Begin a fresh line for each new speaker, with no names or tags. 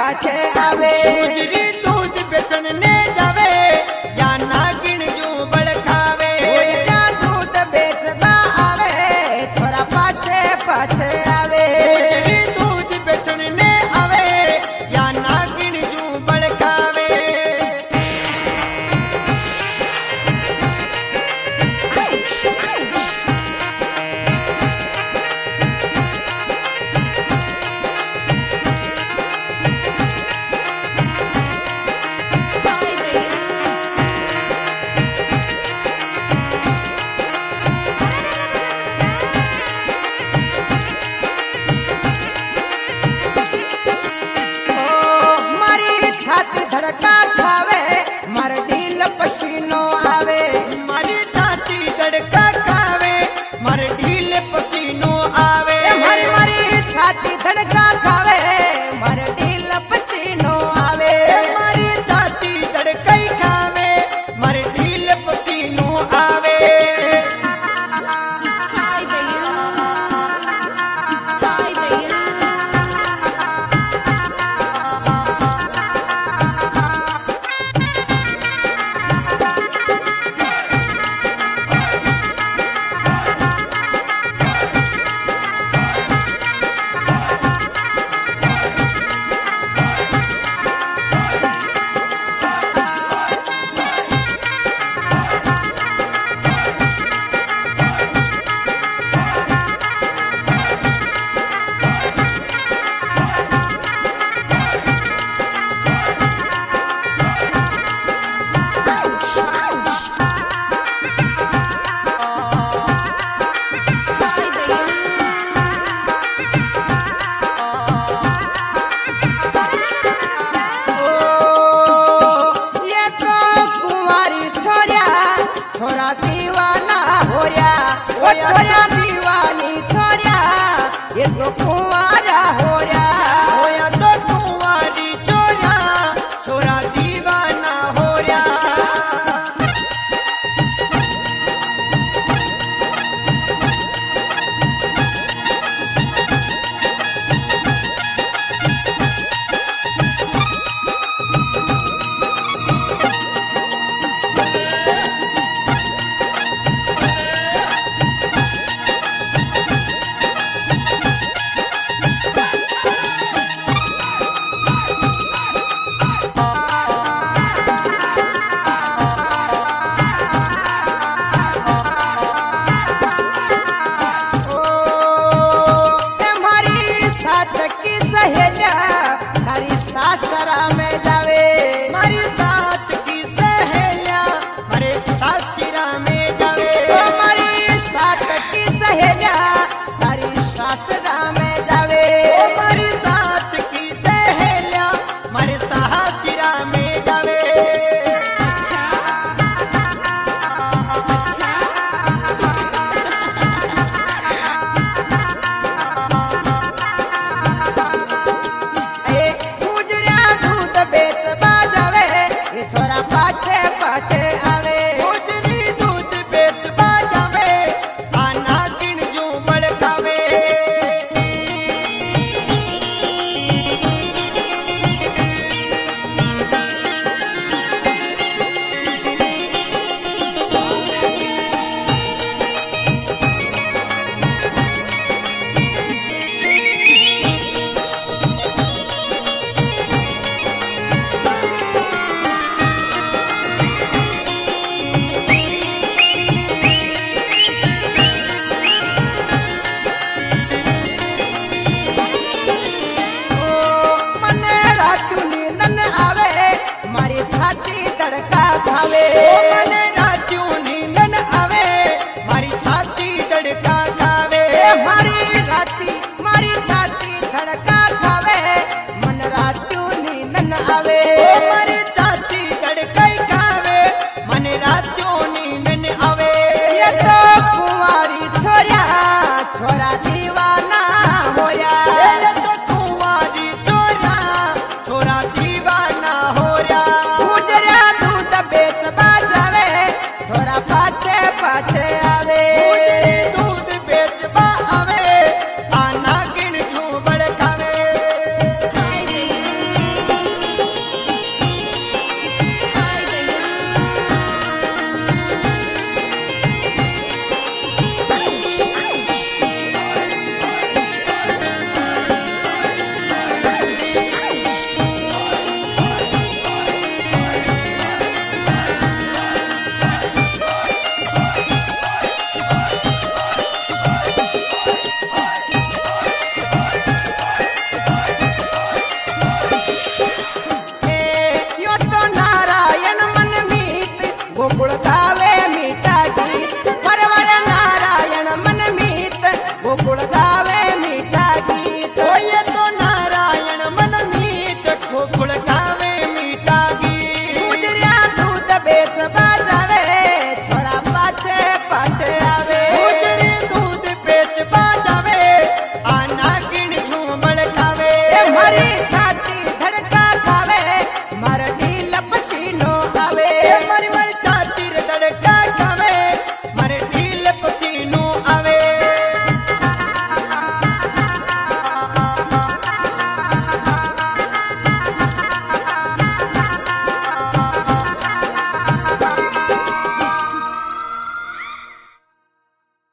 पाछे आवे।
गुजरी दूध बेचन ने जावे या नागिन जू बड़खावे।
गुजरा दूध बेचबा आवे छोरा पाछे पाछे आवे।
गुजरी दूध बेचन ने आवे या नागिन जू बड़खावे।
मारी छाती धड़का खावे मार ढील पसीनो आवे।
मारी छाती धड़का खावे मारे ढील पसीनो आवे।
मारी मारी छाती धड़का खावे मार ढील पसीनो आवे।
मारी छाती धड़का खावे मारे ढील पसीनो आवे।
ये तो कुंवारी छोरा छोरा दीवाना हो रया। ओ छोरा दीवानी छोरा ये तो कुंवारा हो रया।
होया तो कुंवारी छोरा छोरा दीवाना हो रया।
છે